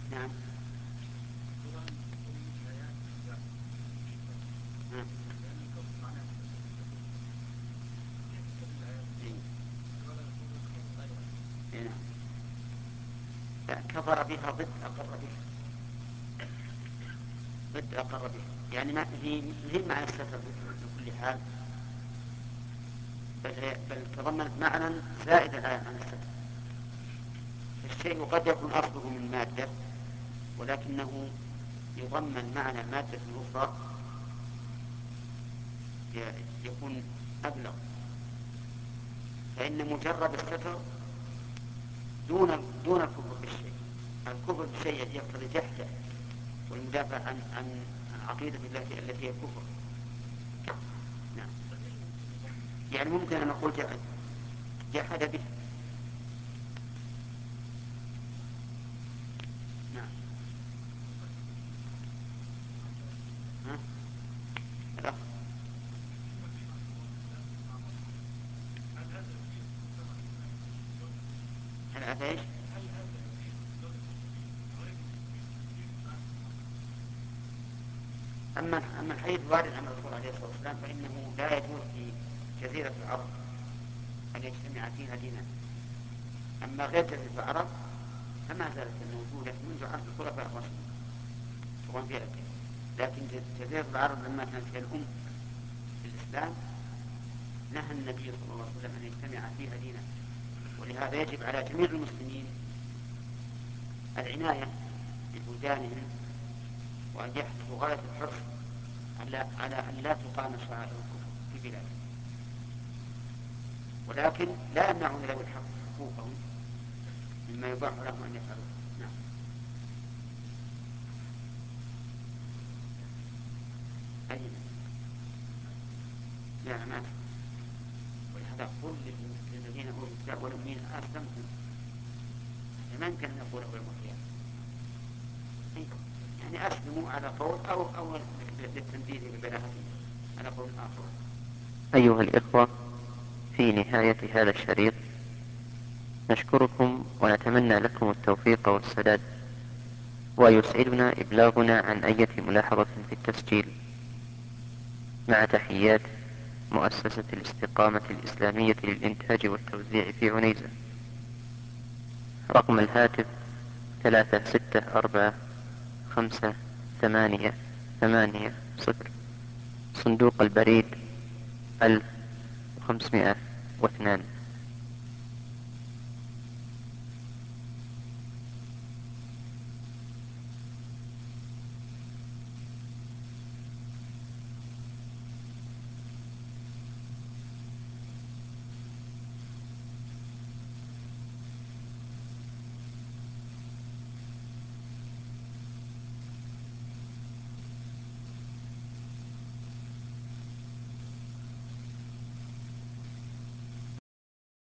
نعم. كفر بها ضد أقر بها، ضد أقر بها، يعني ما هي معنى الستر بكل حال، بل تضمنت معنى زائدا عن الستر. الشيء قد يكون أصله من مادة ولكنه يضمن معنى مادة أخرى يكون أبلغ، فإن مجرد الستر دون الكفر بالشيء. الكفر بالشيء يقتضي جحده والمدافع عن عقيدة الله التي هي الكفر. نعم. يعني ممكن أن نقول جحد به. نعم. ها؟ الأخ. هل هذا إيش؟ أما الحديث الوارد عن الرسول عليه الصلاة والسلام فإنه لا يجوز في جزيرة العرب أن يجتمع فيها دينان. أما غير جزيرة العرب فما زالت موجودة منذ عهد الخلفاء الراشدين طبعا فيها الدين، لكن جزيرة العرب لما كانت هي الأم في الإسلام نهى النبي صلى الله عليه وسلم أن يجتمع فيها دينان. ولهذا يجب على جميع المسلمين العناية ببلدانهم وأن يحرصوا غاية الحرص على أن لا تقام شعائر الكفر في بلادهم، ولكن لا يمنعون ذوي الحق حقوقهم مما يباح لهم أن يفعلوا. نعم. أي لا ما أدري. ولهذا قل للذين أوتوا الكتاب والأمين أسلمتم، ما يمكن أن نقول أول القيامة يعني أسلموا على قول أو للتنبيه ببلاغته على قول آخر. أيها الإخوة، في نهاية هذا الشريط نشكركم ونتمنى لكم التوفيق والسداد، ويسعدنا إبلاغنا عن أي ملاحظة في التسجيل. مع تحيات مؤسسة الاستقامة الإسلامية للإنتاج والتوزيع في عنيزة. رقم الهاتف 36458880. صندوق البريد 1502.